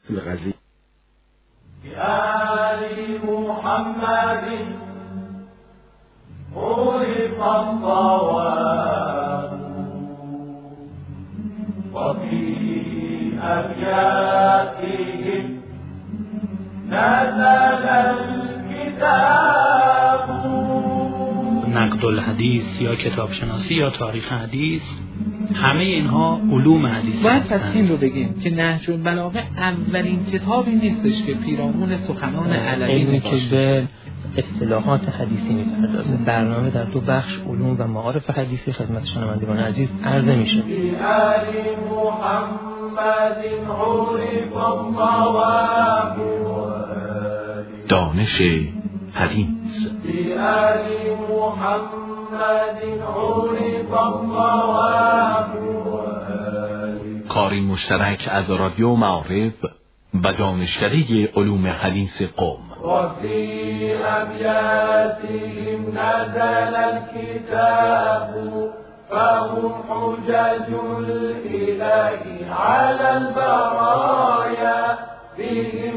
القضیه. بآل محمد عرف الصواب وفي أبياتهم نزل الكتاب. نقد الحدیث یا کتاب شناسی یا تاریخ حدیث، همه اینها علوم حدیث باید هستند. پس این رو بگیم که نهج البلاغه اولین کتابی نیستش که پیرامون سخنان علوی علمی که باشه. به اصطلاحات حدیثی می‌پردازه. برنامه در دو بخش علوم و معارف حدیثی خدمت شنوندگان عزیز عرضه میشه. بآل محمد عرف الصواب دانش حدیث. بآل محمد عرف الصواب کاری مشترک از رادیو معارف و دانشکده علوم حدیث قم. وفي أبياتهم نزل الكتاب فهم حجج الإله على البرايا بهم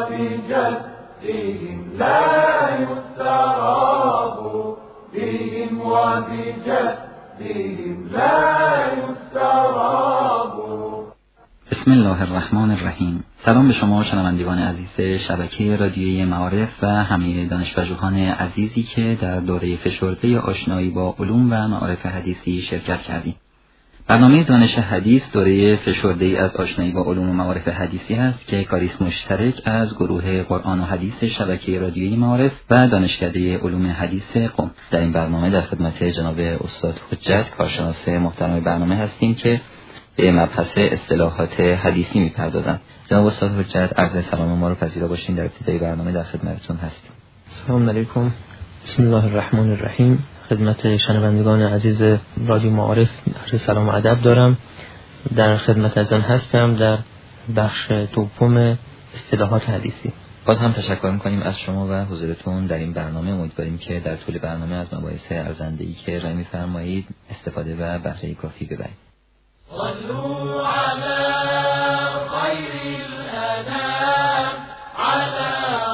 وبجدهم لا يستراب بهم وبجدهم لا يستراب. بسم الله الرحمن الرحیم. سلام به شما شنوندگان عزیز شبکه رادیویی معارف و همه دانشپژوهان عزیزی که در دوره فشرده آشنایی با علوم و معارف حدیثی شرکت کردید. برنامه دانش حدیث دوره فشرده از آشنایی با علوم و معارف حدیثی است که کاری مشترک از گروه قرآن و حدیث شبکه رادیویی معارف و دانشکده علوم حدیث قم. در این برنامه در خدمت جناب استاد حجت کارشناس محترم برنامه هستیم که به مبحث اصطلاحات حدیثی می‌پردازند. جناب استاد حجت عرض سلام ما رو پذیرا باشین. در ابتدای برنامه در خدمتتون هستیم. سلام علیکم. بسم الله الرحمن الرحیم. خدمت شنوندگان عزیز رادیو معارف عرض سلام و ادب دارم. در خدمت ازان هستم در بخش دوم اصطلاحات حدیثی. باز هم تشکر می‌کنیم از شما و حضورتون در این برنامه. امیدواریم که در طول برنامه از مباحث ارزنده‌ای که ارائه می‌فرمایید استفاده و بهره کافی ببرید. صلوا على خير الأنام على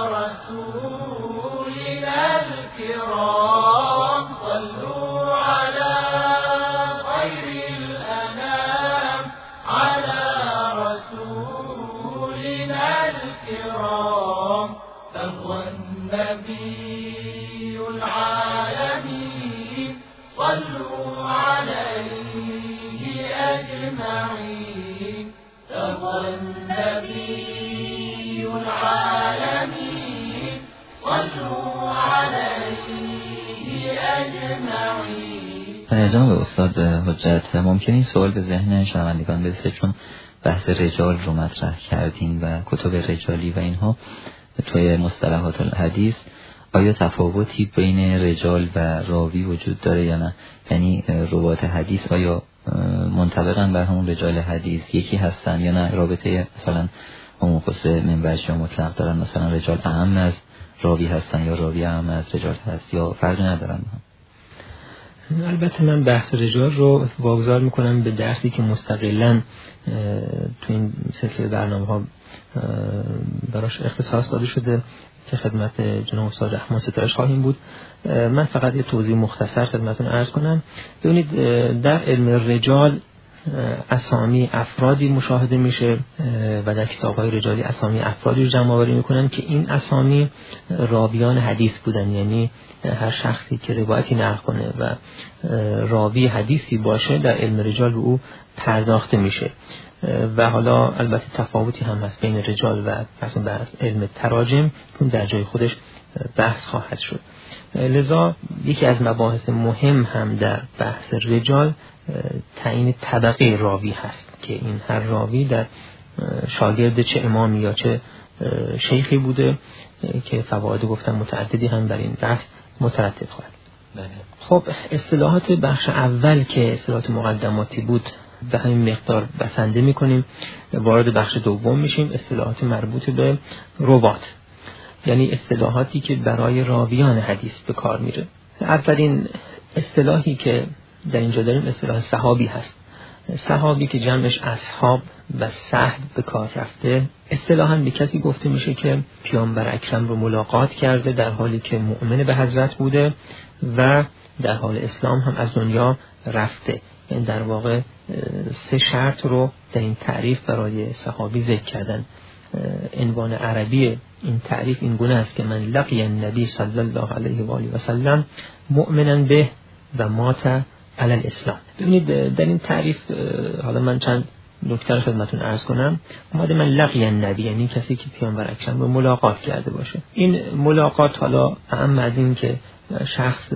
رسولنا الكرام صلوا على خير الأنام على رسولنا الكرام فهو النبي العالمين صلوا عليه أجمعين فهو النبي العالمين صلوا عليه أجمعين. جناب استاد حجت، ممکنه این سوال به ذهن شنوندگان برسه چون بحث رجال رو مطرح کردین و کتب رجالی و اینها توی مصطلحات الحدیث، آیا تفاوتی بین رجال و راوی وجود داره یا نه؟ یعنی روات حدیث آیا منطبقاً بر همون رجال حدیث یکی هستن یا نه رابطه مثلا همون خاصه منبعش یا مطلق دارن، مثلا رجال اهم از راوی هستن یا راوی اهم از رجال هست یا فرقی ندارن؟ البته من بحث رجال رو واگذار میکنم به درسی که مستقلاً تو این سلسله برنامه‌ها براش اختصاص داده شده که خدمت جناب استاد رحمان ستایش خواهیم بود. من فقط یه توضیح مختصر خدمتتون عرض کنم. ببینید در علم رجال اسامی افرادی مشاهده میشه و در کتاب‌های رجالی اسامی افرادی رو جمع آوری میکنن که این اسامی راویان حدیث بودن، یعنی هر شخصی که روایتی نقل کنه و راوی حدیثی باشه در علم رجال به او پرداخته میشه. و حالا البته تفاوتی هم هست بین رجال و مثلا علم تراجم که در جای خودش بحث خواهد شد. لذا یکی از مباحث مهم هم در بحث رجال تعیین طبقه راوی هست که این هر راوی در شاگرد چه امامی یا چه شیخی بوده که فواید گفتم متعددی هم در این بحث مترتب خواهد. خب اصطلاحات بخش اول که اصطلاحات مقدماتی بود به همین مقدار بسنده میکنیم. وارد بخش دوم میشیم، اصطلاحات مربوط به روات، یعنی اصطلاحاتی که برای راویان حدیث به کار میره. اولین اصطلاحی که در اینجا داریم اصطلاح صحابی هست صحابی که جمعش اصحاب و صحب به کار رفته، اصطلاحاً به کسی گفته میشه که پیامبر اکرم رو ملاقات کرده در حالی که مؤمن به حضرت بوده و در حال اسلام هم از دنیا رفته. این در واقع 3 شرط رو در این تعریف برای صحابی ذکر کردن. عنوان عربی این تعریف این گونه است که من لقی النبی صلی الله علیه و آله و سلم مؤمنا به و مات علی الاسلام. ببینید در این تعریف حالا من چند نکته رو خدمتتون عرض کنم. اومده من لقی النبی، یعنی کسی که پیامبر اکرم رو ملاقات کرده باشه. این ملاقات حالا اهم از این که شخص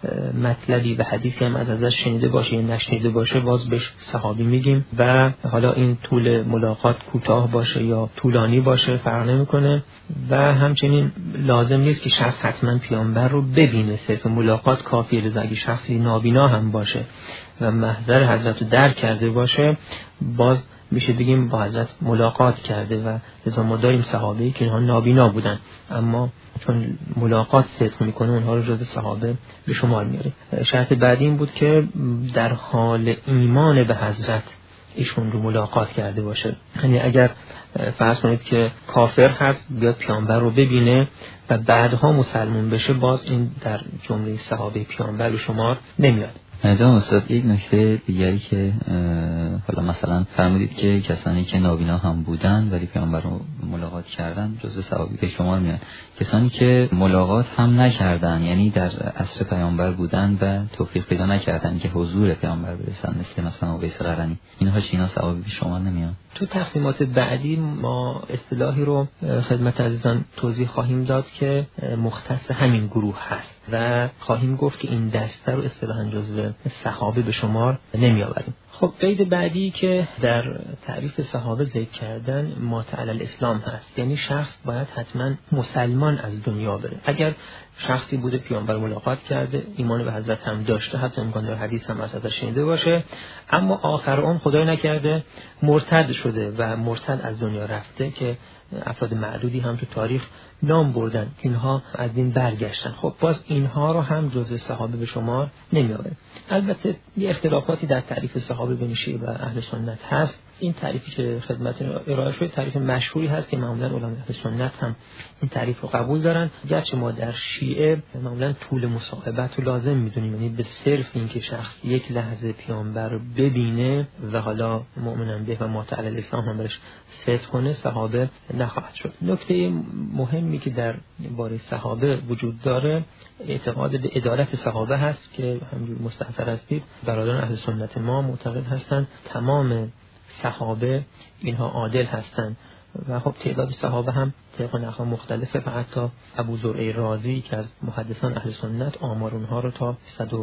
مطلبی و حدیثی هم ازش شنیده باشه یا نشنیده باشه باز بهش صحابی میگیم و حالا این طول ملاقات کوتاه باشه یا طولانی باشه فرق نمیکنه و همچنین لازم نیست که شخص حتما پیامبر رو ببینه، صرف ملاقات کافیه. لذا اگه شخصی نابینا هم باشه و محضر حضرت رو درک کرده باشه باز میشه بگیم با حضرت ملاقات کرده و لذا ما داریم صحابه‌ای که اینها نابینا بودن اما چون ملاقات صدق میکنه اونها رو جزو صحابه به شمار میاره. شرط بعدی این بود که در حال ایمان به حضرت ایشون رو ملاقات کرده باشه. یعنی اگر فرض کنید که کافر هست بیاد پیامبر رو ببینه و بعدها مسلمان بشه باز این در جمله صحابه پیامبر به شمار نمیاد. جناب استاد یک نکته دیگری که حالا مثلا فرمودید که کسانی که نابینا هم بودن ولی پیامبر رو ملاقات کردن جزو صحابه به شمار میان. کسانی که ملاقات هم نکردن یعنی در عصر پیامبر بودن و توفیق پیدا نکردن که حضور پیامبر برسن مثلا اویس قرنی، اینها چینا صحابه به شمار نمیان. تو تقسیمات بعدی ما اصطلاحی رو خدمت عزیزان توضیح خواهیم داد که مختص همین گروه هست و خواهیم گفت که این دسته رو اصطلاحاً جزو صحابه به شمار نمی آوریم. خب قید بعدی که در تعریف صحابه ذکر کردن مات علی الاسلام هست، یعنی شخص باید حتما مسلمان از دنیا بره. اگر شخصی بوده پیامبر ملاقات کرده، ایمان به حضرت هم داشته، حتی امکان داره حدیث هم ازش شنیده باشه، اما آخر اون خدای نکرده مرتد شده و مرتد از دنیا رفته که افراد معدودی هم تو تاریخ نام بردن اینها از دین برگشتن، خب باز اینها رو هم جزو صحابه به شمار نمی آورد. البته یه اختلافاتی در تعریف صحابه بین شیعه و اهل سنت هست. این تعریفی که خدمت ارائه شده تعریف مشهوری هست که معمولا علمای اهل سنت هم این تعریف رو قبول دارن، گرچه ما در شیعه معمولا طول مصاحبت رو لازم میدونیم، یعنی به صرف اینکه شخص یک لحظه پیامبر رو ببینه و حالا مؤمنن به و مات علی الاسلام هم برش صدق کنه صحابه نخواهد شد. نکته مهمی که در باره صحابه وجود داره اعتقاد به عدالت صحابه هست که همونجور مستحضر هستید برادران اهل سنت ما معتقد هستند تمام صحابه اینها عادل هستند و خب تعداد صحابه هم طبق نقل مختلفه و حتی ابو زرعه رازی که از محدثان اهل سنت آمار اونها رو تا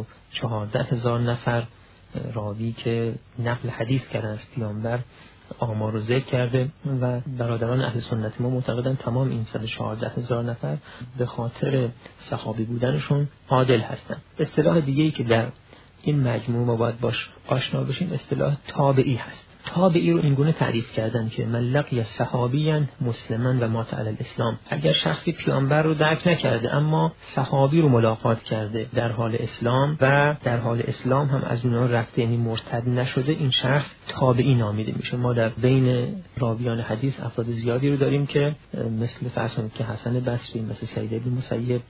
114,000 نفر راوی که نقل حدیث کردن از پیامبر آمار رو ذکر کرده و برادران اهل سنت ما معتقدن تمام این 114,000 نفر به خاطر صحابی بودنشون عادل هستن. اصطلاح دیگه‌ای که در این مجموعه ما باید باش آشنا بشیم اصطلاح تابعی هست. تابعی رو اینگونه تعریف کردن که من لقی صحابیاً مسلماً و مات علی الاسلام. اگر شخصی پیامبر رو درک نکرده اما صحابی رو ملاقات کرده در حال اسلام و در حال اسلام هم از اونها رفته یعنی مرتد نشده، این شخص تابعی نامیده میشه. ما در بین راویان حدیث افراد زیادی رو داریم که مثل فرض کنید که حسن بصری، مثل سعید بن مسیب،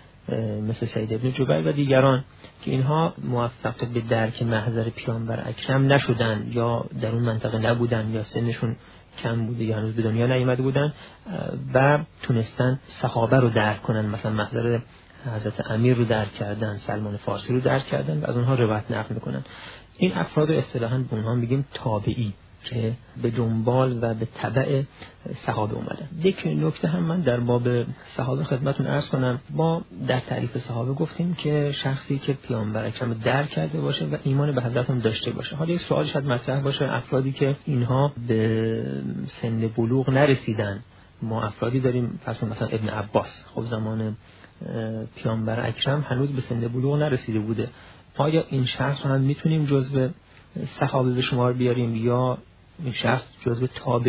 مثل سعید بن جبیر و دیگران که اینها موفق به درک محضر پیامبر اکرم نشدن یا در اون منطقه نبودن یا سنشون کم بوده یا هنوز به دنیا نیامده بودن و تونستن صحابه رو درک کنن، مثلا محضر حضرت امیر رو درک کردن، سلمان فارسی رو درک کردن و از اونها روایت نقل میکنن. این افراد رو اصطلاحاً به اونها میگیم تابعی که به دنبال و به تبع صحابه اومدن. یک نکته هم من در باب صحابه خدمتون عرض کنم. ما در تعریف صحابه گفتیم که شخصی که پیامبر اکرم درک کرده باشه و ایمان به حضرت هم داشته باشه. حالا یک سوال شاید مطرح باشه، افرادی که اینها به سن بلوغ نرسیدن، ما افرادی داریم مثلا ابن عباس خب زمان پیامبر اکرم هنوز به سن بلوغ نرسیده بوده، آیا این شخص رو هم میتونیم جزو صحابه به شمار بیاریم یا این شخص جزو تابعین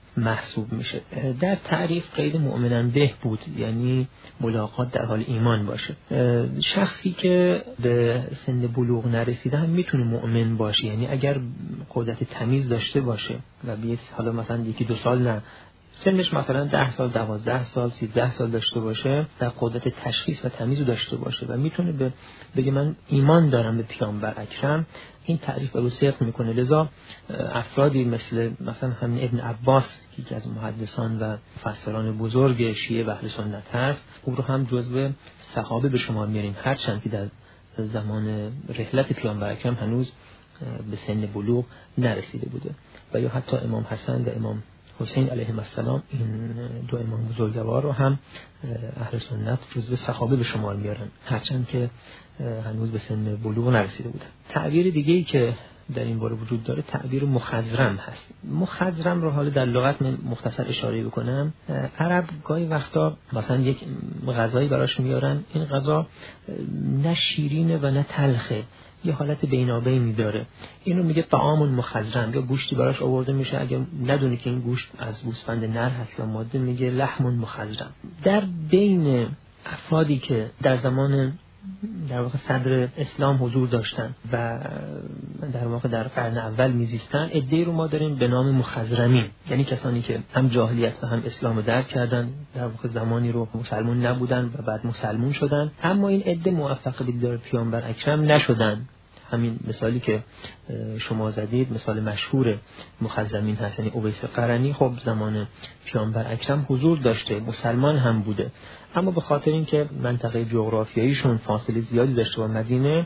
محسوب میشه. در تعریف غیر مؤمنا به بود، یعنی ملاقات در حال ایمان باشه. شخصی که به سن بلوغ نرسیده هم میتونه مؤمن باشه، یعنی اگر قدرت تمیز داشته باشه و بیس حالا مثلا 1-2 سال نه، سنش مثلا 10 سال 12 سال 13 سال داشته باشه، در قدرت تشخیص و تمیز داشته باشه و میتونه بگه من ایمان دارم به پیامبر اکرم، این تعریف رو صدق میکنه. لذا افرادی مثلا همین ابن عباس که یکی از محدثان و مفسران بزرگ شیعه و اهل سنت هست، او رو هم جزو صحابه به شمار میاریم، هرچند که در زمان رحلت پیامبر اکرم هنوز به سن بلوغ نرسیده بوده. و یا حتی امام حسن و امام حسین علیهم السلام، این دو امام بزرگوار رو هم اهل سنت جزو صحابه به شمار میارن، هرچند که هنوز به سن بلوغ نرسیده بودن. تعبیر دیگه‌ای که در این باره وجود داره تعبیر مخضرم هست. مخضرم رو حالا در لغت من مختصر اشاره بکنم. عرب گاهی وقتا مثلا یک غذایی براش میارن، این غذا نه شیرینه و نه تلخه، یه حالت بینابینی داره، اینو میگه طعام مخضرم. یا گوشتی براش آورده میشه، اگر ندونی که این گوشت از گوسفند نر هست یا ماده، میگه لحم مخضرم. در بین افرادی که در زمان در واقع صدر اسلام حضور داشتن و در واقع در قرن اول میزیستن، عده‌ای رو ما داریم به نام مخضرمین، یعنی کسانی که هم جاهلیت و هم اسلام رو درک کردن، در واقع زمانی رو مسلمون نبودن و بعد مسلمون شدن، اما این عده موفق به دیدار پیامبر اکرم نشدن. همین مثالی که شما زدید مثال مشهور مخضرمین هست، یعنی اویس قرنی خب زمان پیامبر اکرم حضور داشته، مسلمان هم بوده، اما به خاطر اینکه منطقه جغرافیاییشون فاصله زیادی داشته با مدینه،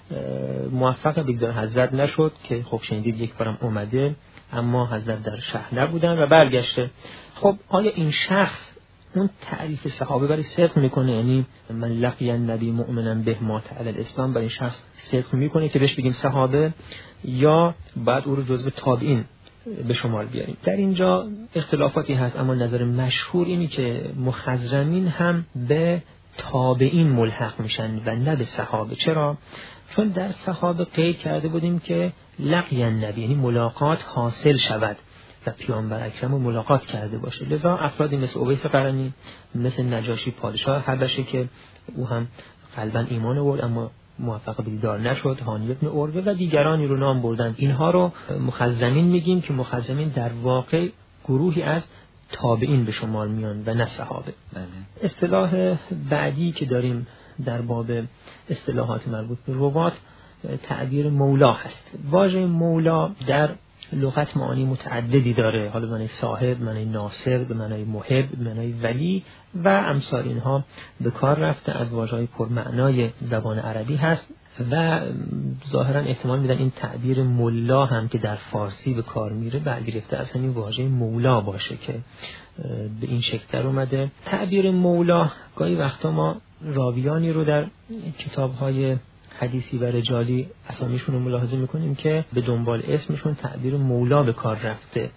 موفق به دیدار حضرت نشد که خب شنیدید یک بارم اومده اما حضرت در شهر نبودن و برگشته. خب آیا این شخص اون تعریف صحابه برای صدق میکنه؟ یعنی من لقی النبی مؤمنا به مات علی الاسلام، برای شخص صدق میکنه که بهش بگیم صحابه، یا بعد او رو جزو تابعین به شمار بیاریم؟ در اینجا اختلافاتی هست، اما نظر مشهور اینی که مخضرمین هم به تابعین ملحق میشن و نه به صحابه. چرا؟ چون در صحابه قید کرده بودیم که لقی النبی، یعنی ملاقات حاصل شود و پیامبر اکرم رو ملاقات کرده باشه. لذا افرادی مثل اویس قرنی، مثل نجاشی پادشاه حبشه که او هم قلباً ایمان آورد اما موفق به دیدار نشد، هانی ابن عروه و دیگرانی رو نام بردن، اینها رو مخضرمین میگیم که مخضرمین در واقع گروهی از تابعین به شمار میان و نه صحابه. اصطلاح بعدی که داریم در باب اصطلاحات مربوط به روات تعبیر مولا هست. واژه مولا در لغت معانی متعددی داره، حالا به معنی صاحب، معنی ناصر، به معنی محب، به معنی ولی و امثال اینها به کار رفته، از واژه‌های پرمعنای زبان عربی هست و ظاهرا احتمال میدن این تعبیر مولا هم که در فارسی به کار میره برگرفته از همین واژه مولا باشه که به این شکل در اومده. تعبیر مولا گاهی وقتا ما راویانی رو در کتاب‌های حدیثی و رجالی اسامیشون رو ملاحظه میکنیم که به دنبال اسمشون تعبیر مولا به کار رفته،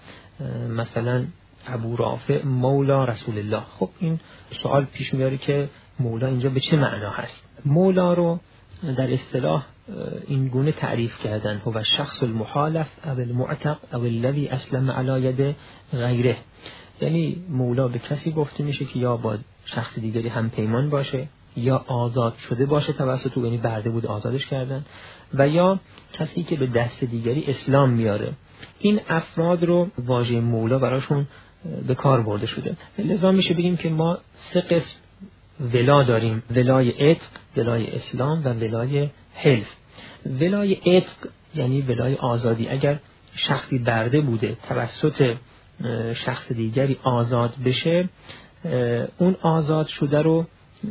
مثلا ابو رافع مولا رسول الله. خب این سوال پیش میاره که مولا اینجا به چه معنا هست؟ مولا رو در اصطلاح این گونه تعریف کردن: هو شخص المحالف او المعتق او الذي اسلم علی ید غیره. یعنی مولا به کسی گفته میشه که یا با شخص دیگری هم پیمان باشه، یا آزاد شده باشه توسط او، یعنی برده بود آزادش کردن، و یا کسی که به دست دیگری اسلام میاره. این افراد رو واژه مولا براشون به کار برده شده. لذا میشه بگیم که ما 3 قسم ولا داریم: ولای عتق، ولای اسلام و ولای حلف. ولای عتق یعنی ولای آزادی، اگر شخصی برده بوده توسط شخص دیگری آزاد بشه، اون آزاد شده رو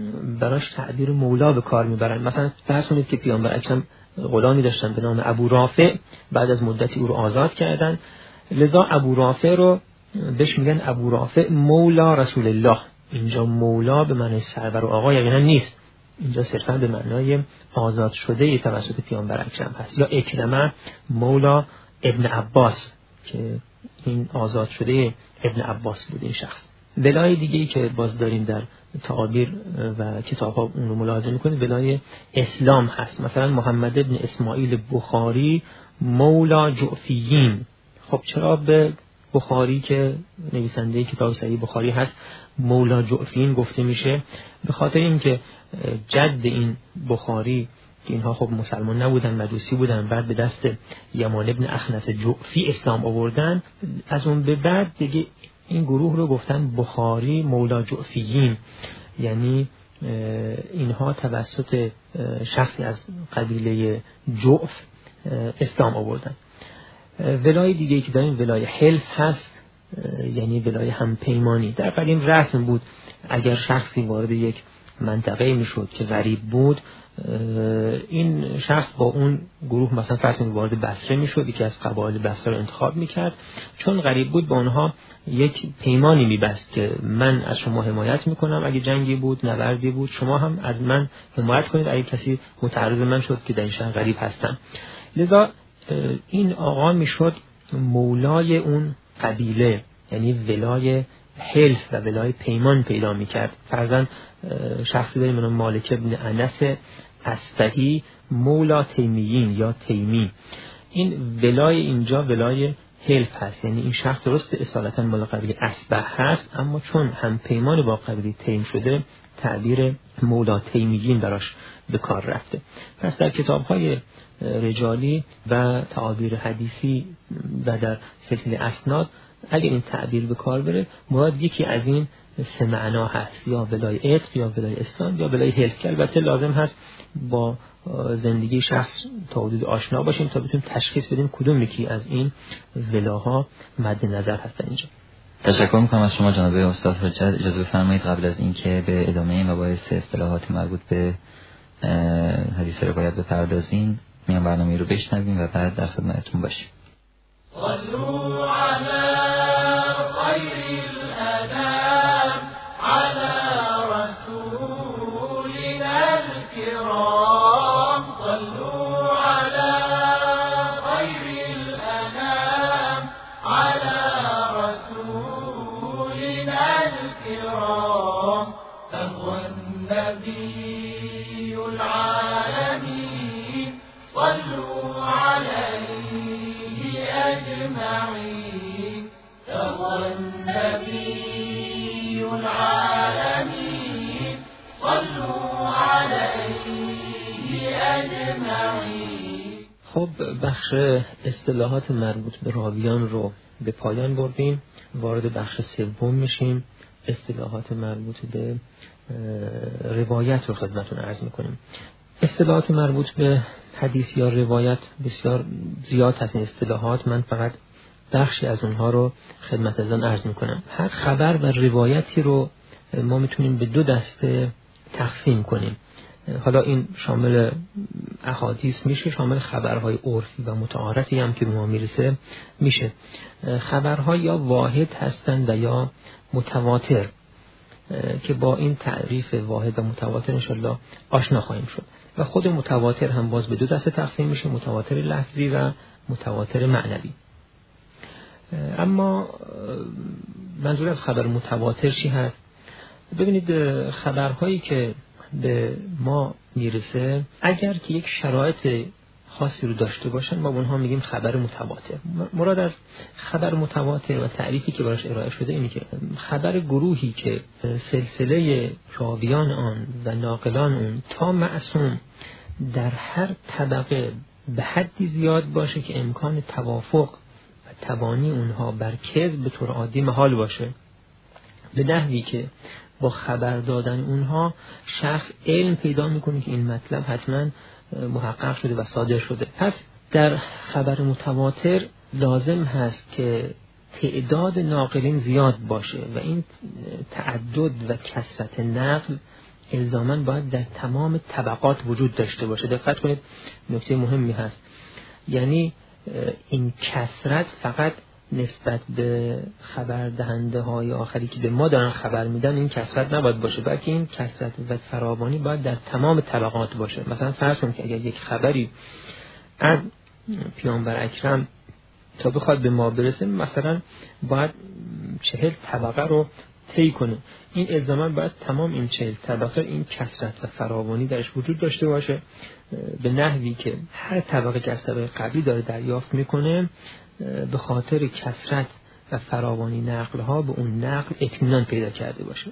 براش تعبیر مولا به کار میبرن. مثلا فرض کنید که پیامبر اکرم غلامی داشتن به نام ابو رافع، بعد از مدتی او رو آزاد کردن، لذا ابو رافع رو بهش میگن ابو رافع مولا رسول الله. اینجا مولا به معنی سرور و آقا یقینا نیست، اینجا صرفا به معنای آزاد شده توسط پیامبر اکرم هست. یا اکرمه مولا ابن عباس که این آزاد شده ابن عباس بود این شخص. ولای دیگه‌ای که باز داریم در تعابیر و کتاب‌ها اون رو ملاحظه می‌کنید، ولای اسلام هست. مثلا محمد ابن اسماعیل بخاری مولا جعفیین. خب چرا به بخاری که نویسنده کتاب صحیح بخاری هست مولا جعفیین گفته میشه، به خاطر اینکه جد این بخاری که اینها خب مسلمان نبودن، مجوسی بودن، بعد به دست یمان ابن اخنس جعفی اسلام آوردن، از اون به بعد دیگه این گروه رو گفتن بخاری مولا جعفیین، یعنی اینها توسط شخصی از قبیله جعف اسلام آوردن. ولای دیگه که داریم ولای حلف هست، یعنی ولای همپیمانی. در قدیم رسم بود اگر شخصی وارد یک منطقه میشد که غریب بود، این شخص با اون گروه مثلا فرض کنید وارد بصره میشد، یکی از قبایل بصره رو انتخاب میکرد، چون غریب بود با اونها یک پیمانی میبست که من از شما حمایت میکنم اگه جنگی بود، نبردی بود، شما هم از من حمایت کنید اگه کسی متعرض من شد که در این شهر غریب هستم. لذا این آقا میشد مولای اون قبیله، یعنی ولای حلف و ولای پیمان پیدا میکرد. فرضاً شخصی داریم نام مالک ابن انس اصفهی مولا تیمیین یا تیمی، این ولای اینجا ولای حلف هست، یعنی این شخص درست اصالتا مال قبیله اصبح هست، اما چون هم پیمان با قبیله تیم شده تعبیر مولا تیمیین براش به کار رفته. پس در کتاب‌های رجالی و تعابیر حدیثی و در سلسله اسناد اگر این تعبیر به کار بره، مراد یکی از این سه معنا هست، یا ولای عتق یا ولای اسلام یا ولای حلف. که البته لازم هست با زندگی شخص تا حدود آشنا باشیم تا بتونیم تشخیص بدیم کدوم یکی از این ولاها مد نظر هستن اینجا. تشکر میکنم از شما جناب استاد حجت. اجازه بفرمایید قبل از اینکه به ادامه مباحث اصطلاحات مربوط به حدیث روایت بپردازیم، میان برنامه رو بشنویم و بعد در خدمتتون باشیم. صلوا على خير الأنام على رسولنا الكرام صلوا على خير الأنام على رسولنا الكرام فهو النبي العالمين صلوا عليه أجمعين فهو النبي العالمين صلوا عليه أجمعين. خب بخش اصطلاحات مربوط به راویان رو به پایان بردیم، وارد بخش سوم میشیم. اصطلاحات مربوط به روایت رو خدمتتون عرض میکنیم. اصطلاحات مربوط به حدیث یا روایت بسیار زیاد هست این اصطلاحات، من فقط بخشی از اونها رو خدمت ازان عرض میکنم. هر خبر و روایتی رو ما میتونیم به دو دسته تقسیم کنیم. حالا این شامل احادیث میشه، شامل خبرهای عرفی و متعارفی هم که به ما میرسه میشه. خبرها یا واحد هستند و یا متواتر که با این تعریف واحد و متواتر انشالله آشنا خواهیم شد. و خود متواتر هم باز به دو دسته تقسیم میشه، متواتر لفظی و متواتر معنوی. اما منظور از خبر متواتر چی هست؟ ببینید خبرهایی که به ما میرسه اگر که یک شرایط خاصی رو داشته باشن ما به اونها میگیم خبر متواتر. مراد از خبر متواتر و تعریفی که براش ارائه شده اینه که خبر گروهی که سلسله راویان آن و ناقلان اون تا معصوم در هر طبقه به حدی زیاد باشه که امکان توافق و تبانی اونها بر کذب به طور عادی محال باشه، به نحوی که با خبر دادن اونها شخص علم پیدا میکنه که این مطلب حتما محقق شده و صادر شده. پس در خبر متواتر لازم هست که تعداد ناقلین زیاد باشه و این تعدد و کثرت نقل الزاماً باید در تمام طبقات وجود داشته باشه. دقت کنید نکته مهمی هست، یعنی این کثرت فقط نسبت به خبر دهنده های آخری که به ما دارن خبر میدن این کثرت نباید باشه، بلکه این کثرت و فراوانی باید در تمام طبقات باشه. مثلا فرض کنید که اگر یک خبری از پیامبر اکرم تا بخواد به ما برسه مثلا باید 40 طبقه رو طی کنه، این الزاما باید تمام این 40 طبقه این کثرت و فراوانی درش وجود داشته باشه، به نحوی که هر طبقه که از طبقه قبلی داره دریافت میکنه به خاطر کثرت و فراوانی نقل‌ها به اون نقل اطمینان پیدا کرده باشه.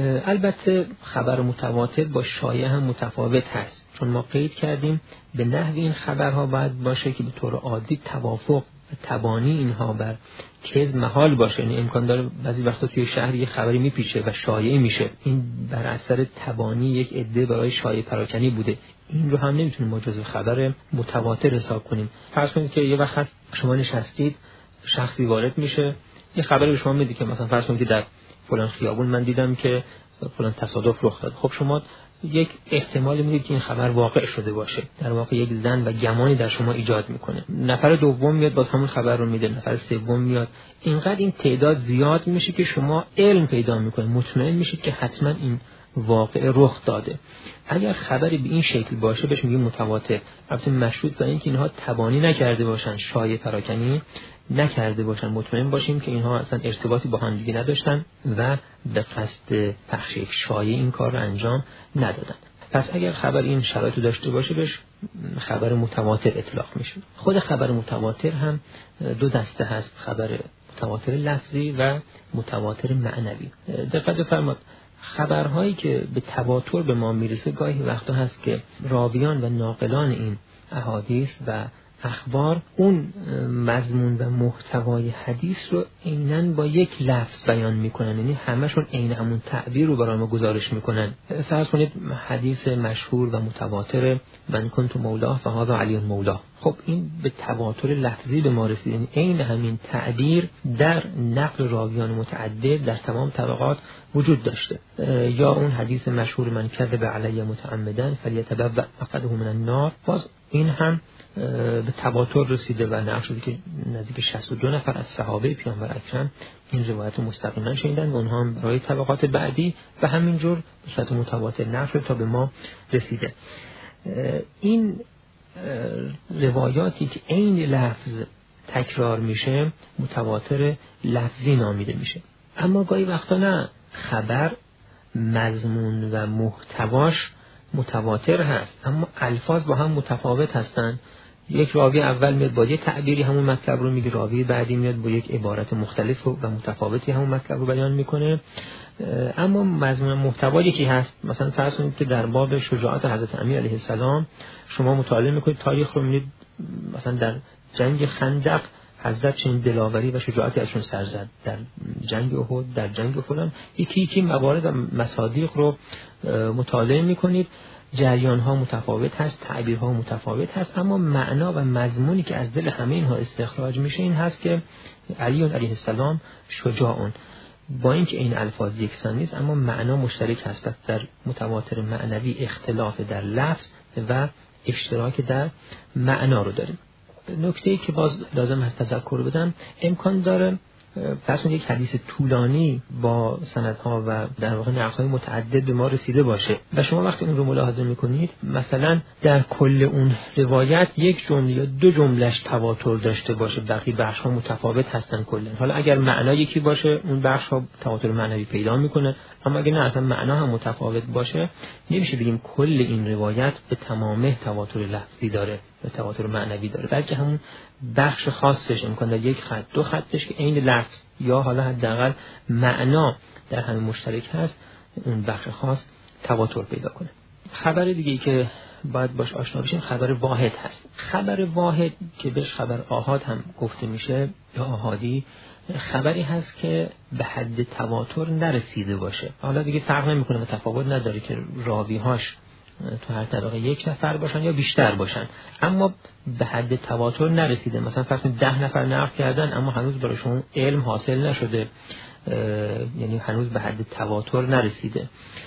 البته خبر متواتر با شایعه هم متفاوت هست، چون ما قید کردیم به نحو این خبرها باید باشه که به طور عادی توافق و تبانی اینها بر کذب محال باشه. یعنی امکان داره بعضی وقتا توی شهر یه خبری میپیچه و شایعه میشه، این بر اثر تبانی یک عده برای شایعه پراکنی بوده، این رو هم نمیتونیم ما جزو خبر متواتر حساب کنیم. فرض کنید که یه وقت شما نشستید، شخصی وارد میشه یه خبری به شما میده که مثلا فرض کنید که در فلان خیابون من دیدم که فلان تصادف رخ داد. خب شما یک احتمال میدید که این خبر واقع شده باشه، در واقع یک ظن و گمانی در شما ایجاد میکنه. نفر دوم میاد باز همون خبر رو میده، نفر سوم میاد، اینقدر این تعداد زیاد میشه که شما علم پیدا میکنید، مطمئن میشید که حتما این واقع رخ داده. اگر خبری به این شکل باشه بهش میگیم متواتر، البته مشروط به اینکه اینها تبانی نکرده باشن، شایعه پراکنی نکرده باشن، مطمئن باشیم که اینها اصلا ارتباطی با هم دیگه نداشتن و به قصد پخش یک شایعه این کار رو انجام ندادن. پس اگر خبر این شرایط رو داشته باشه بهش خبر متواتر اطلاق میشه. خود خبر متواتر هم دو دسته هست، خبر متواتر لفظی و متواتر معنوی. دقت بفرمایید، خبرهایی که به تواتر به ما میرسه گاهی وقتا هست که راویان و ناقلان این احادیث و اخبار اون مضمون و محتوای حدیث رو عیناً با یک لفظ بیان میکنن، یعنی همشون عین همون تعبیر رو برای ما گزارش میکنن. فرض کنید حدیث مشهور و متواتر من کنت مولاه فهذا علی مولاه، خب این به تواتر لفظی به ما رسید، یعنی عین همین تعبیر در نقل راویان متعدد در تمام طبقات وجود داشته. یا اون حدیث مشهور من کذب علی متعمدا فلیتبوأ مقعده من النار، باز این هم به تواتر رسیده و نقل شده که نزدیک 62 نفر از صحابه پیامبر اکرم این روایت مستقیما شنیدن و اونها هم برای طبقات بعدی و همینجور به صورت متواتر نقل شده تا به ما رسیده. این روایاتی که عین لفظ تکرار میشه متواتر لفظی نامیده میشه. اما گاهی وقتا نه، خبر مضمون و محتواش متواتر هست اما الفاظ با هم متفاوت هستند. یک راوی اول میاد با یه تعبیری همون مطلب رو میگه، راوی بعدی میاد با یک عبارت مختلف و متفاوتی همون مطلب رو بیان میکنه، اما مضمون محتوا یکی هست. مثلا فرض کنید که در باب شجاعت حضرت امیر علیه السلام شما مطالعه میکنید تاریخ رو، میبینید مثلا در جنگ خندق حضرت چنین دلاوری و شجاعتی ازشون سر زد، در جنگ احد، در جنگ فلان، یکی موارد و مصادیق رو مطالعه میکنید، جریان ها متفاوت هست، تعبیر ها متفاوت هست، اما معنا و مضمونی که از دل همه اینها استخراج میشه این هست که علی علیه السلام شجاعون، با اینکه این الفاظ یکسان نیست اما معنا مشترک هست. پس در متواتر معنوی اختلاف در لفظ و اشتراک در معنا رو داریم. نکته‌ای که باز لازم هست تذکر بدم، امکان داره پس یک حدیث طولانی با سندها و در واقع نقل‌های متعدد به ما رسیده باشه و شما وقتی اون رو ملاحظه میکنید مثلا در کل اون روایت یک جمله یا دو جملهش تواتر داشته باشه، بقیه بخش‌ها متفاوت هستن کلا. حالا اگر معنا یکی باشه اون بخش‌ها تواتر معنوی پیدا میکنه، اما اگر نه اصلا معنا هم متفاوت باشه نمیشه بگیم کل این روایت به تمامه تواتر لفظی داره و تواتر معنوی داره، بلکه همون بخش خاصش امکان داره یک خط دو خطش که عین لفظ یا حالا حداقل معنا در همین مشترک هست اون بخش خاص تواتر پیدا کنه. خبر دیگه‌ای که باید باش آشنا بشیم خبر واحد هست. خبر واحد که بهش خبر آحاد هم گفته میشه یا آحادی، خبری هست که به حد تواتر نرسیده باشه. حالا دیگه فرق نمیکنه و تفاوت نداره که راوی‌هاش تو هر طبقه یک نفر باشن یا بیشتر باشن، اما به حد تواتر نرسیده. مثلا فرض کنید 10 نفر نقل کردن اما هنوز براشون علم حاصل نشده، یعنی هنوز به حد تواتر نرسیده.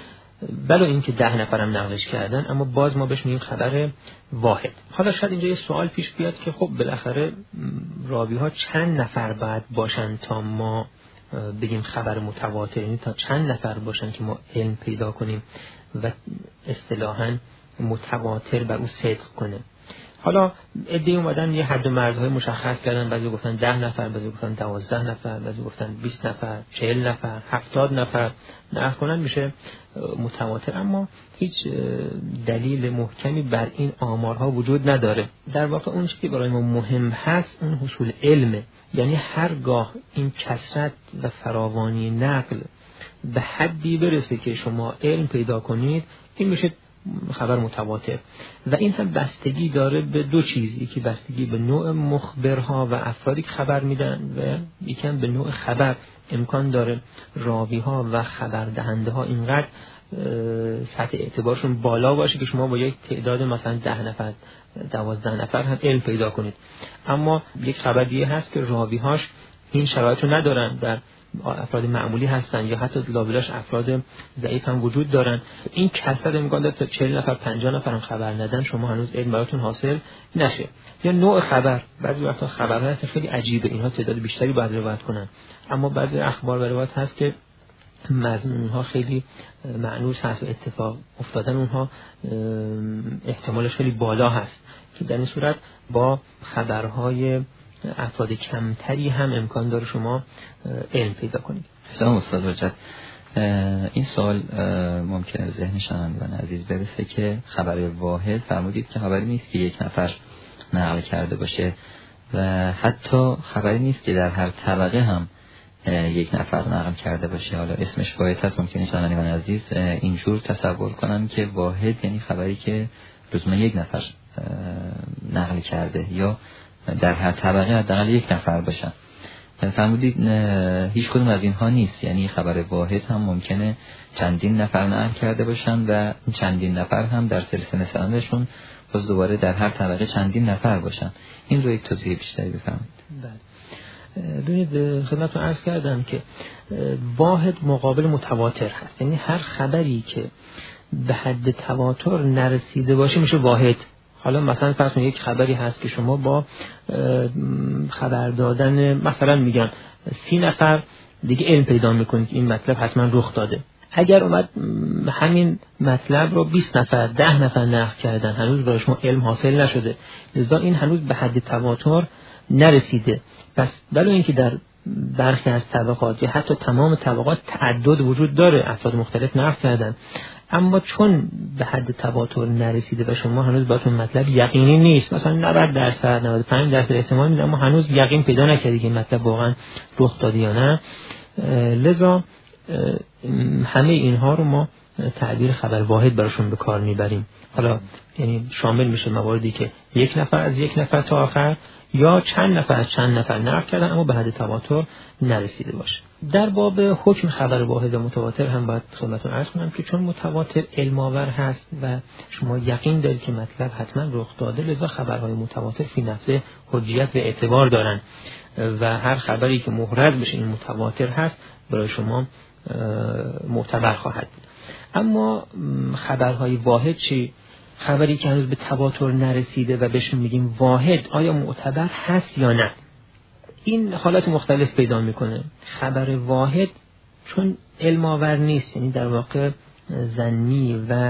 بلو اینکه 10 نفرم نقلش کردن اما باز ما بهش میگیم خبر واحد. حالا شاید اینجا یه سوال پیش بیاد که خب بالاخره راوی ها چند نفر باید باشن تا ما بگیم خبر متواتر، یعنی تا چند نفر باشن که ما علم پیدا کنیم و اصطلاحاً متواتر بر او صدق کنه. حالا عده‌ای اومدن یه حد و مرزهای مشخص کردن، بعضی گفتن 10 نفر، بعضی گفتن 12 نفر، بعضی گفتن 20 نفر، 40 نفر، 70 نفر نقل کنن میشه متواتر. اما هیچ دلیل محکمی بر این آمارها وجود نداره. در واقع اون چیزی که برای ما مهم هست اون حصول علمه. یعنی هرگاه این کثرت و فراوانی نقل به حدی برسه که شما علم پیدا کنید، این میشه خبر متواتر. و این هم بستگی داره به دو چیز، یکی بستگی به نوع مخبرها و افرادی که خبر میدن و یکی هم به نوع خبر. امکان داره راویها و خبر دهنده ها اینقدر سطح اعتبارشون بالا باشه که شما با یک تعداد مثلا 10 نفر 12 نفر هم علم پیدا کنید. اما یک خبر دیگه هست که راویهاش این شرایط رو ندارن و افراد معمولی هستن یا حتی لابلاش افراد ضعیف هم وجود دارن. این کثرت امکان داره تا 40 نفر 50 نفر هم خبر ندن، شما هنوز علم براتون حاصل نشه. یا نوع خبر، بعضی وقتا خبرها هست خیلی عجیبه، اینها تعداد بیشتری باید روایت کنن، اما بعضی اخبار و روایت هست که مضمونها خیلی معنوس هست و اتفاق افتادن اونها احتمالش خیلی بالا هست که در این صورت با خبرهای افراد کمتری هم امکان داره شما علم پیدا کنید. سلام استاد حجت، این سوال ممکنه ذهن شنوندگان عزیز برسه که خبر واحد فرمودید که خبری نیست که یک نفر نقل کرده باشه و حتی خبری نیست که در هر طبقه هم یک نفر نقل کرده باشه. حالا اسمش واحد هست، ممکنه شنوندگان عزیز اینجور تصور کنن که واحد یعنی خبری که لزوما یک نفر نقل کرده یا در هر طبقه حداقل یک نفر باشن. فرمودید هیچ کدوم از اینها نیست، یعنی خبر واحد هم ممکنه چندین نفر نقل کرده باشن و چندین نفر هم در سلسله سندشون باز دوباره در هر طبقه چندین نفر باشن. این رو یک توضیح بیشتری بفرمایید. بله، ببینید خدمتتون عرض کردم که واحد مقابل متواتر هست، یعنی هر خبری که به حد تواتر نرسیده باشه میشه واحد. حالا مثلا فرض کنید یک خبری هست که شما با خبر دادن مثلا میگم 30 نفر دیگه علم پیدا میکنید که این مطلب حتما رخ داده. اگر اومد همین مطلب رو 20 نفر 10 نفر نقل کردن هنوز برای شما علم حاصل نشده، لذا این هنوز به حد تواتر نرسیده. پس ولی اینکه در برخی از طبقات یا حتی تمام طبقات تعدد وجود داره، افراد مختلف نقل کردن، اما چون به حد تواتر نرسیده و شما هنوز با اون مطلب یقینی نیست، مثلا 90% 95% احتمال میده اما هنوز یقین پیدا نکردی که مطلب واقعا رخ داده یا نه، لذا همه اینها رو ما تعبیر خبر واحد براشون به کار میبریم. حالا یعنی شامل میشه مواردی که یک نفر از یک نفر تا آخر یا چند نفر از چند نفر نقل کردن اما به حد تواتر نرسیده باشه. در باب حکم خبر واحد و متواتر هم باید خدمتتون عرض کنم که چون متواتر علم آور هست و شما یقین دارید که مطلب حتما رخ داده، لذا خبرهای متواتر فی نفسه حجیت و اعتبار دارن و هر خبری که محرز بشه این متواتر هست برای شما معتبر خواهد بود. اما خبرهای واحد چی؟ خبری که هنوز به تواتر نرسیده و بهش میگیم واحد، آیا معتبر هست یا نه؟ این حالات مختلف پیدا میکنه. خبر واحد چون علم آور نیست، یعنی در واقع ظنی و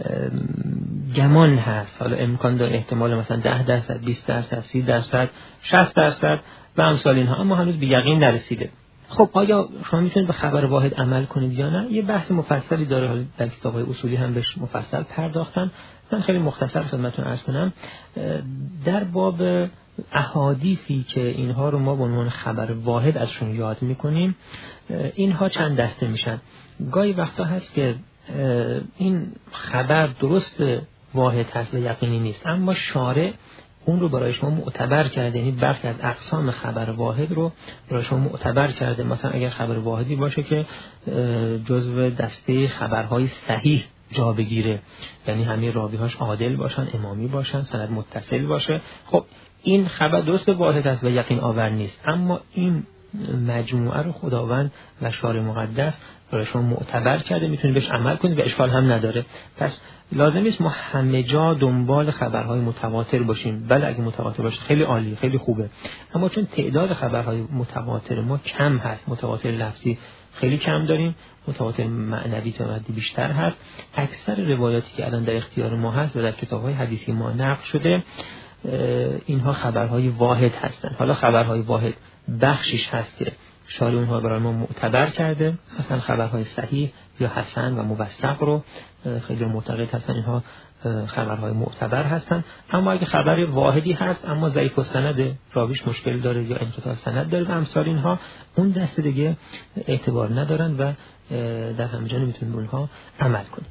گمان هست، حالا امکان داره احتمال مثلا 10%، 20%، 30%، 60% و امثال اینها، اما هنوز به یقین نرسیده. خب آیا شما میتونید به خبر واحد عمل کنید یا نه؟ یه بحث مفصلی داره، حالا در کتاب‌های اصولی هم بهش مفصل پرداختن. من خیلی مختصر خدمتتون عرض کنم. در باب احادیثی که اینها رو ما به عنوان خبر واحد ازشون یاد میکنیم، اینها چند دسته میشن. گاهی وقتا هست که این خبر درست واحد هست و یقینی نیست، اما شارع اون رو برای شما معتبر کرده، یعنی برخی از اقسام خبر واحد رو برای شما معتبر کرده. مثلا اگر خبر واحدی باشه که جزو دسته خبرهای صحیح جا بگیره، یعنی همه راوی‌هاش عادل باشن، امامی باشن، سند متصل باشه، خب این خبر درست واحد است و یقین آور نیست، اما این مجموعه رو خداوند و شارع مقدس برای شما معتبر کرده، میتونید بهش عمل کنید و اشکال هم نداره. پس لازم نیست ما همه جا دنبال خبرهای متواتر باشیم. بله اگه متواتر باشه خیلی عالی، خیلی خوبه، اما چون تعداد خبرهای متواتر ما کم هست، متواتر لفظی خیلی کم داریم، متواتر معنوی تا حدی بیشتر هست. اکثر روایاتی که الان در اختیار ما هست و در کتاب‌های حدیثی ما نقل شده اینها خبرهای واحد هستند. حالا خبرهای واحد بخشیش هست که شارع اونها برای ما معتبر کرده، مثلا خبرهای صحیح یا حسن و موثق رو خیلی معتقد هستن اینها خبرهای معتبر هستن. اما اگه خبر واحدی هست اما ضعیف السند، راویش مشکل داره یا انقطاع سند داره و امثال اینها، اون دسته دیگه اعتبار ندارن و در همینجا نمیتونیم به اونها عمل کنیم.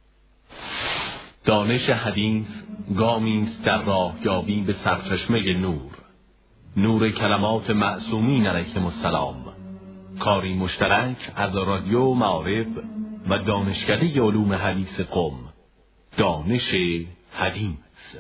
دانش حدیث گامی است در راهیابی به سرچشمه نور، نور کلمات معصومین علیهم السلام. کاری مشترک از رادیو معارف و دانشکده علوم حدیث قم. دانش حدیث.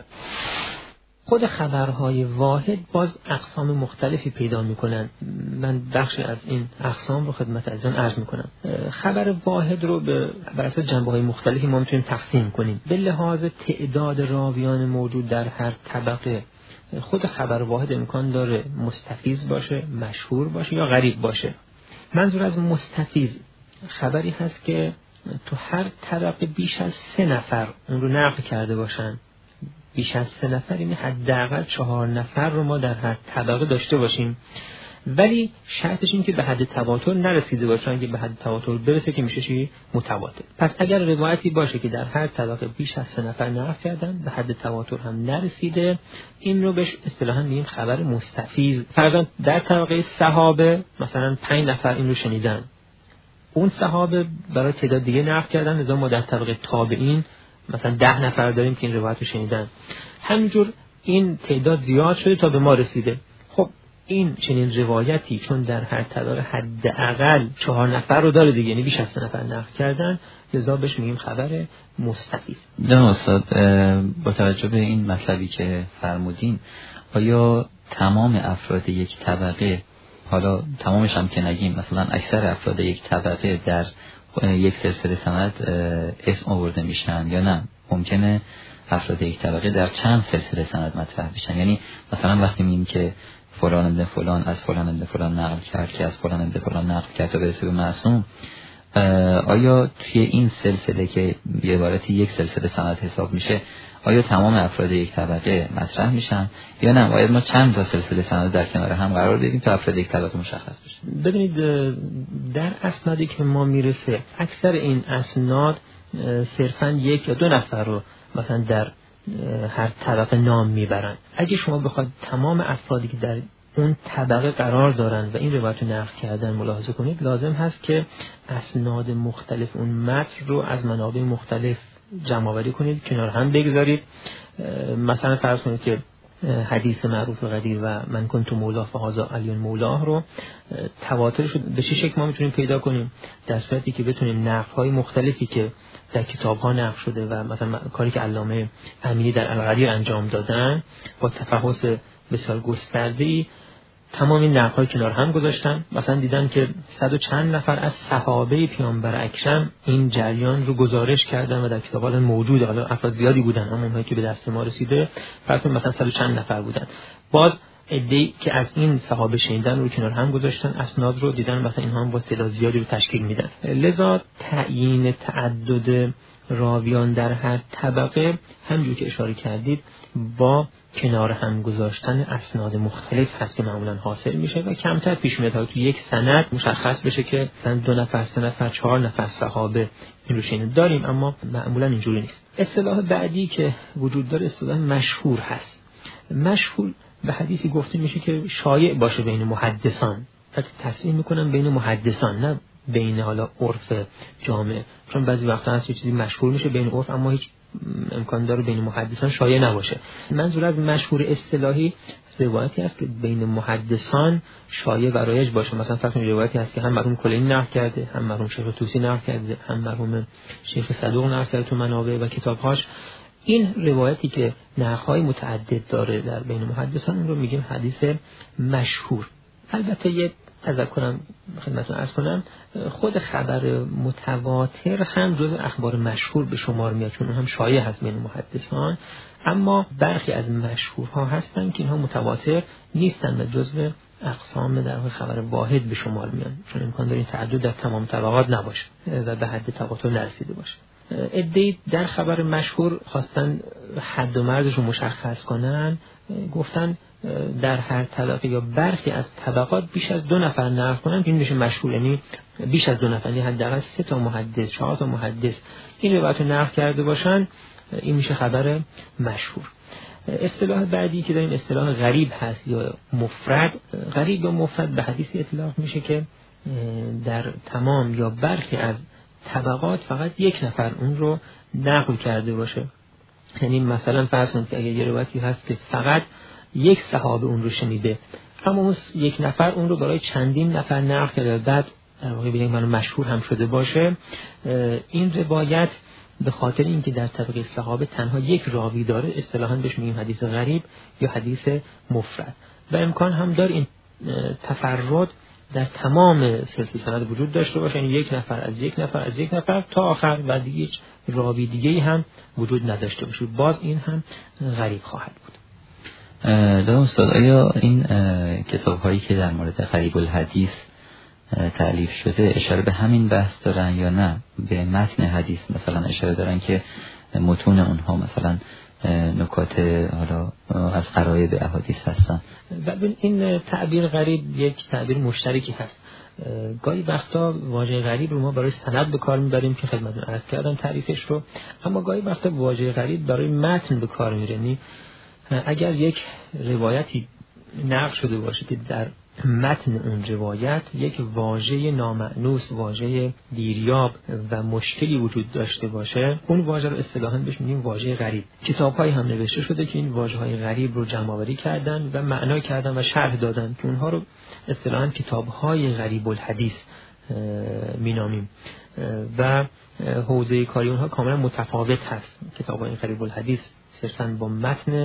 خود خبرهای واحد باز اقسام مختلفی پیدا میکنن. من بخشی از این اقسام رو خدمت عزیزان عرض میکنم. خبر واحد رو بر اساس جنبه‌های مختلفی ما میتونیم تقسیم کنیم. به لحاظ تعداد راویان موجود در هر طبقه، خود خبر واحد امکان داره مستفیض باشه، مشهور باشه یا غریب باشه. منظور از مستفیض خبری هست که تو هر طبقه بیش از 3 نفر اون رو نقل کرده باشن. بیش از 3 نفر یعنی حداقل 4 نفر رو ما در هر طبقه داشته باشیم، ولی شرطش این که به حد تواتر نرسیده باشه. اگه به حد تواتر برسه که میشه چی؟ متواتر. پس اگر روایتی باشه که در هر طبقه بیش از 3 نفر نقل کردن، به حد تواتر هم نرسیده، این رو بهش اصطلاحاً میگیم خبر مستفیض. فرضاً در طبقه صحابه مثلا 5 نفر این رو شنیدن، اون صحابه برای تعداد دیگه نقل کردن، لذا ما در طبقه تابعین مثلا 10 نفر داریم که این روایت رو شنیدن. همینجور این تعداد زیاد شده تا به ما رسیده. خب این چنین روایتی چون در هر طبقه حداقل 4 نفر رو داره دیگه، یعنی بیش از 3 نفر نقل کردن، لذا بهش میگیم خبر مستفیض. جناب استاد، با توجه به این مطلبی که فرمودین، آیا تمام افراد یک طبقه، حالا تمامش هم که نگیم، مثلا اکثر افراد یک طبقه در یک سلسله سند اسم آورده میشن یا نه ممکنه افراد یک طبقه در چند سلسله سند مطرح بشن؟ یعنی مثلا وقتی میگیم که فلان ابن فلان از فلان ابن فلان نقل کرد که از فلان ابن فلان نقل کرد تا برسه به معصوم، آیا توی این سلسله که به عبارتی یک سلسله سند حساب میشه، آیا تمام افراد یک طبقه مطرح میشن یا نه باید ما چند تا سلسله سند در کنار هم قرار بدیم تا افراد یک طبقه مشخص بشه؟ ببینید در اسنادی که ما میرسه اکثر این اسناد صرفاً 1 یا 2 نفر رو مثلا در هر طبقه نام میبرن. اگه شما بخواید تمام افرادی که در اون طبقه قرار دارن و این روایت رو نقل کردن ملاحظه کنید، لازم هست که اسناد مختلف اون متن رو از منابع مختلف جمع آوری کنید، کنار هم بگذارید. مثلا فرض کنید که حدیث معروف قدیر و من کنت مولا فهذا علی مولاه رو تواترش به چه شکل ما میتونیم پیدا کنیم؟ در صورتی که بتونیم نقل‌های مختلفی که در کتاب‌ها نقل شده و مثلا کاری که علامه امینی در القدیر انجام دادن با تفحص بسیار گسترده‌ای تمام این نقل‌ها کنار هم گذاشتن. مثلا دیدن که 100 و چند نفر از صحابه پیامبر اکرم این جریان رو گزارش کردن و در کتاب‌ها موجود. حالا افراد زیادی بودن اما اونهایی که به دست ما رسیده فرض کنید مثلا 100 و چند نفر بودن. باز عده‌ای که از این صحابه شنیدن رو کنار هم گذاشتن، اسناد رو دیدن مثلا اینها هم با تعداد زیادی رو تشکیل میدن. لذا تعیین تعدد راویان در هر طبقه همونجوری که اشاره کردید با کنار هم گذاشتن اسناد مختلف هست که معمولا حاصل میشه و کمتر پیش میاد تا تو یک سند مشخص بشه که مثلا 2 نفر 3 نفر 4 نفر صحابه این رو شنیده داریم، اما معمولا اینجوری نیست. اصطلاح بعدی که وجود داره اصطلاح مشهور هست. مشهور به حدیثی گفته میشه که شایع باشه بین محدثان. حتی تصحیح میکنن بین محدثان، نه بین حالا عرف جامعه، چون بعضی وقتا هست یه چیزی مشهور میشه بین عرف اما هیچ امکان داره بین محدثان شایع نباشه. منظور از مشهور اصطلاحی روایتی هست که بین محدثان شایع و رایج باشه. مثلا فرض کنید روایتی هست که هم مرحوم کلینی نقل کرده، هم مرحوم شیخ طوسی نقل کرده، هم مرحوم شیخ صدوق نقل کرده تو منابع و کتاب‌هاش. این روایتی که نقل‌های متعدد داره در بین محدثان اون رو میگیم حدیث مشهور. البته یه تذکرم خدمتتون عرض کنم، خود خبر متواتر هم جز اخبار مشهور به شمار میاد چون هم شایع هست بین محدثان، اما برخی از مشهورها هستن که اینها متواتر نیستن و جزء اقسام در خبر واحد به شمار میان چون امکان داره این تعدد در تمام طبقات نباشه و به حد تواتر نرسیده باشه. عده‌ای در خبر مشهور خواستن حد و مرزش رو مشخص کنن، گفتن در هر طبقه یا برخی از طبقات بیش از 2 نفر نقل کنن این میشه مشهور، یعنی بیش از 2 نفر، یعنی حداقل 3 تا محدث 4 تا محدث این روایت رو نقل کرده باشن، این میشه خبر مشهور. اصطلاح بعدی که داریم اصطلاح غریب هست یا مفرد. غریب یا مفرد به حدیثی اطلاق میشه که در تمام یا برخی از طبقات فقط 1 نفر اون رو نقل کرده باشه. یعنی مثلا فرض کنید که اگر یه روایتی هست که فقط 1 صحابه اون رو شنیده، اما اون 1 نفر اون رو برای چندین نفر نقل کرده، بعد در واقع ببینید من مشهور هم شده باشه، این روایت به خاطر اینکه در طبقه صحابه تنها 1 راوی داره اصطلاحاً بهش میگیم حدیث غریب یا حدیث مفرد. و امکان هم داره این تفرد در تمام سلسله سند وجود داشته باشه، یعنی 1 نفر از 1 نفر از 1 نفر تا آخر و دیگه راوی دیگه‌ای هم وجود نداشته باشه، باز این هم غریب خواهد بود. در استاد آیا این کتاب‌هایی که در مورد غریب الحدیث تألیف شده اشاره به همین بحث دارن یا نه به متن حدیث مثلا اشاره دارن که متون اونها مثلا نکات حالا از غرایب احادیث هستن؟ این تعبیر غریب یک تعبیر مشترکی هست. گاهی وقتا واژه غریب رو ما برای سند به کار میبریم که خدمتتون عرض کردم تعریفش رو، اما گاهی وقتا واژه غریب برای متن به کار میره. یعنی اگر یک روایتی نقل شده باشه که در متن اون روایت یک واژه نامأنوس، واژه دیریاب و مشکلی وجود داشته باشه، اون واژه رو اصطلاحاً بهش میگیم واژه غریب. کتاب‌هایی هم نوشته شده که این واژه‌های غریب رو جمع‌آوری کردن و معنا کردن و شرح دادن که اونها رو اصطلاحاً کتاب‌های غریب الحدیث مینامیم و حوزه کاری اونها کاملا متفاوت هست. کتاب‌های غریب الحدیث صرفاً با متن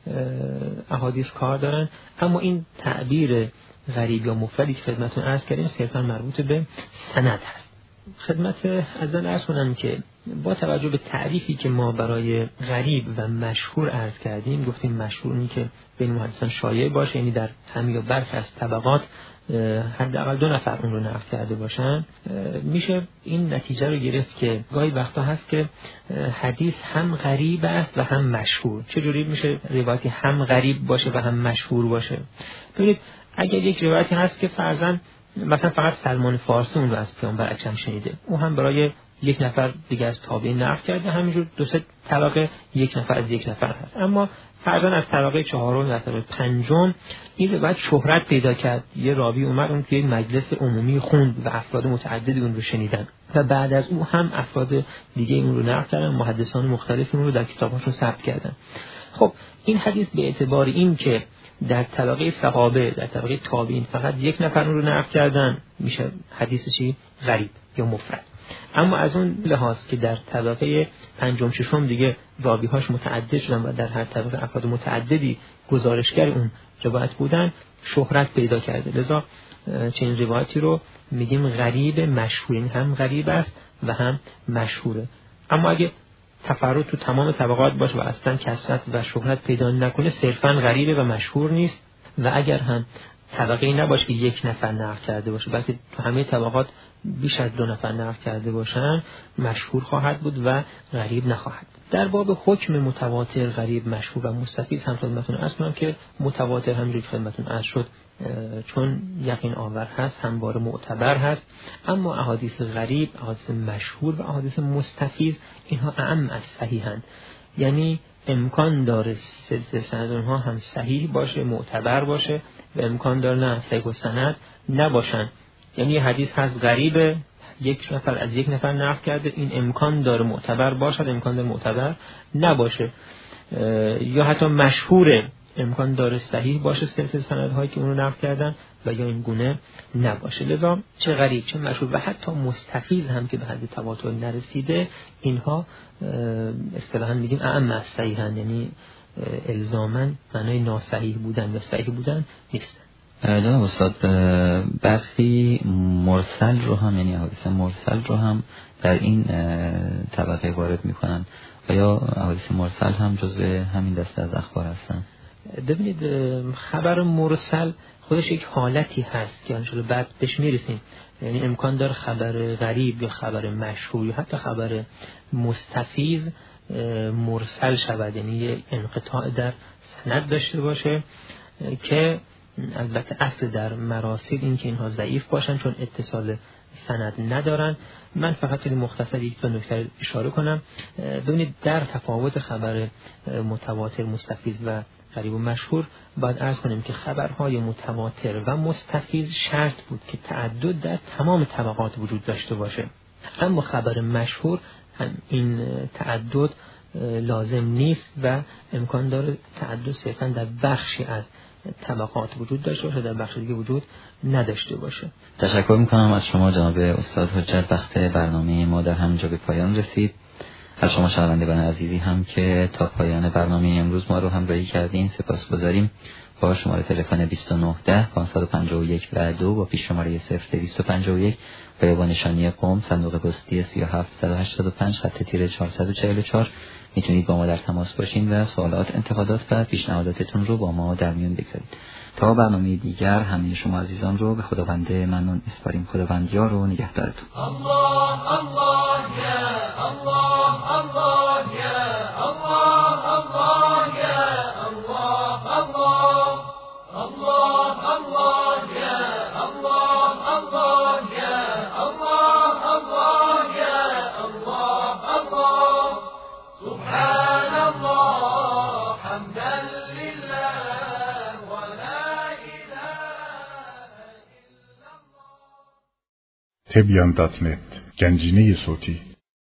احادیث کار دارن، اما این تعبیر غریب یا مفردی که خدمتتون عرض کردیم صرفاً مربوط به سند هست. خدمت عزیزان عرض کنم که با توجه به تعریفی که ما برای غریب و مشهور عرض کردیم، گفتیم مشهور این که بین محدثان شایع باشه، یعنی در همه یا برخی از طبقات حداقل 2 نفر اون رو نقل کرده باشن، میشه این نتیجه رو گرفت که گاهی وقتا هست که حدیث هم غریب است و هم مشهور. چجوری میشه روایتی هم غریب باشه و هم مشهور باشه؟ ببینید اگر یک روایتی هست که فرضاً مثلا فقط سلمان فارسی اون رو از پیامبر اکرم شنیده، او هم برای 1 نفر دیگه از تابعین نقل کرده، همینجور 2-3 طبقه 1 نفر از 1 نفر هست، اما فرضاً از طبقه 4 و طبقه 5 این روایت شهرت پیدا کرد، یه راوی اومد اون توی مجلس عمومی خوند و افراد متعددی اون رو شنیدن و بعد از او هم افراد دیگه اون رو نقل کردن، محدثان مختلف اون رو در کتاباشون ثبت کردن. خب این حدیث به اعتبار این که در طبقه صحابه، در طبقه تابعین فقط 1 نفر اون رو نقل کردن، میشه حدیث چی؟ غریب یا مفرد. اما از اون لحاظ که در طبقه 5م 6م دیگه راوی‌هاش متعدد شدن و در هر طبقه افراد متعددی گزارشگر اون روایت بودن، شهرت پیدا کرده، لذا چنین روایتی رو میگیم غریب مشهور، هم غریب است و هم مشهوره. اما اگه تفرد تو تمام طبقات باشه و اصلا کثرت و شهرت پیدا نکنه، صرفاً غریبه و مشهور نیست. و اگر هم طبقه نباشه که 1 نفر نقل کرده باشه، بلکه تو همه طبقات بیش از 2 نفر نقل کرده باشن، مشهور خواهد بود و غریب نخواهد بود. در باب حکم متواتر، غریب، مشهور و مستفیض هم خدمتتون عرض کنم که متواتر همونجوری که خدمتتون عرض شد چون یقین آور هست، همواره معتبر هست، اما احادیث غریب، احادیث مشهور و احادیث مستفیض اینها اعم از صحیحن، یعنی امکان داره سلسله سند اونها هم صحیح باشه، معتبر باشه و امکان داره نه صحیح السند نباشن. یعنی یه حدیث هست غریبه، 1 نفر از 1 نفر نقل کرده، این امکان داره معتبر باشد، امکان داره معتبر نباشه. یا حتی مشهوره، امکان داره صحیح باشه سلسله سندهایی که اون رو نقل کردن و یا این گونه نباشه. لذا چه غریب چه مشهور و حتی مستفیض هم که به حد تواتر نرسیده، اینها اصطلاحاً میگیم اعم از صحیحن، یعنی الزاماً معنای ناصحیح بودن یا صحیح بودن نیست. نه استاد، برخی مرسل رو هم، یعنی حدیث مرسل رو هم در این طبقه وارد میکنن و یا حدیث مرسل هم جزء همین دسته از اخبار هستن؟ ببینید خبر مرسل خودش یک حالتی هست که انشالله بعد بهش میرسیم. یعنی امکان داره خبر غریب یا خبر مشهور یا حتی خبر مستفیض مرسل شود، یعنی یک انقطاع در سند داشته باشه که البته اصل در مراسل این که اینها ضعیف باشن چون اتصال سند ندارن. من فقط خیلی مختصر یک دو نکته اشاره کنم. ببینید در تفاوت خبر متواتر، مستفیض و غریب و مشهور باید عرض کنیم که خبرهای متواتر و مستفیض شرط بود که تعدد در تمام طبقات وجود داشته باشه، اما خبر مشهور این تعدد لازم نیست و امکان داره تعدد صرفا در بخشی از طبقات وجود داشته باشه، در بخش دیگه وجود نداشته باشه. تشکر میکنم از شما جناب استاد حجت. وقت برنامه ما در همینجا به پایان رسید. از شما شنوندگان عزیزی هم که تا پایان برنامه امروز ما رو همراهی کردین سپاسگزاریم. با شماره تلفن 2910 551 و 2 با پیش شماره 0251 و با نشانی قم صندوق پستی 3785 خط تیر 444 میتونید با ما در تماس باشین و سوالات، انتقادات و پیشنهاداتتون رو با ما در میون بگذارید. تا برنامه دیگر همه شما عزیزان رو به خداوند منان اسپاریم. خداوند یار و نگهدارتون. الله الله یا الله الله یا الله الله یا الله الله الله الله یا الله الله یا الله الله یا الله الله سبحان الله حمدا لله ولا اله الا الله. تبیان.net گنجینه صوتی